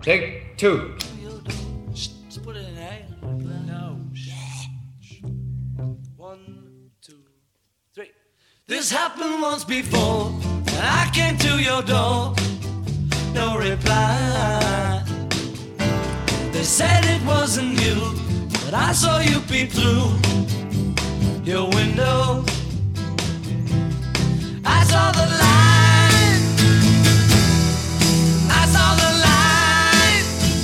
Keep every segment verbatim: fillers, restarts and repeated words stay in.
Take two. Shh, just put it in A. No. Shh. One, two, three. This happened once before, and I came to your door. No reply. They said it wasn't you, but I saw you peep through your window. I saw the light. I saw the light.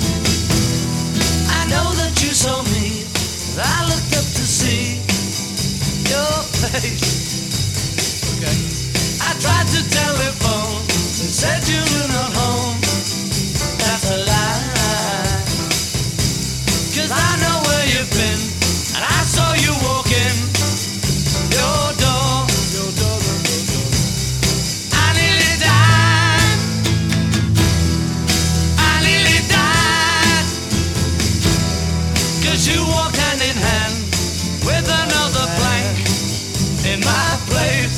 I know that you saw me. I looked up to see your face. Okay. I tried to telephone. They said you were not home. That's a lie. 'Cause I know where you've been, and I saw you walking your door. Your door, your door. I nearly died. I nearly died. 'Cause you walked hand in hand with another blank in my place.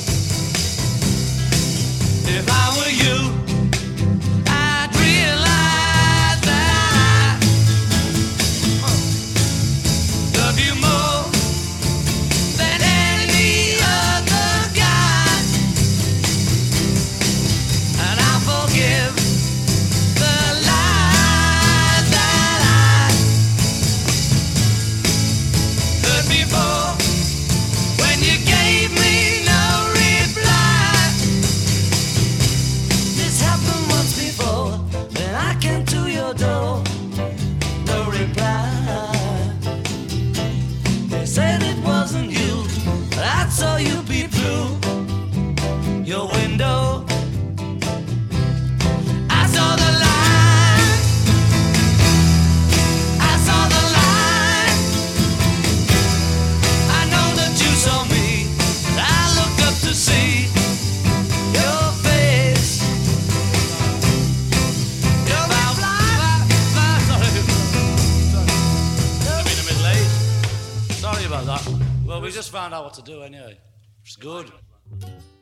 If I were you, I'd realize that I love you more than any other guy, and I forgive the lies that I heard before when you gave me no reply. This happened once before, when I came to your door. No reply. They said it wasn't you, but I saw you peep through your window. I saw the light. I saw the light. I know that you saw me, but I looked up to see your face. Your fly, fly, fly. Sorry. I've been a bit late. Sorry about that. Well, we just found out what to do anyway. It's good.